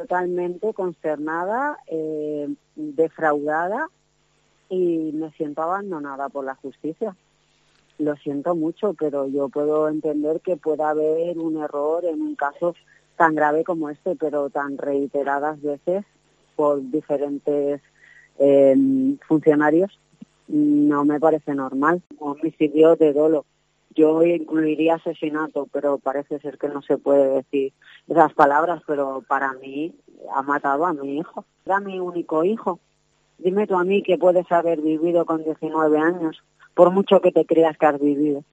totalmente consternada, defraudada y me siento abandonada por la justicia. Lo siento mucho, pero yo puedo entender que pueda haber un error en un caso tan grave como este, pero tan reiteradas veces por diferentes funcionarios, no me parece normal. Homicidio de dolo. Yo incluiría asesinato, pero parece ser que no se puede decir esas palabras, pero para mí ha matado a mi hijo. Era mi único hijo. Dime tú a mí que puedes haber vivido con 19 años, por mucho que te creas que has vivido.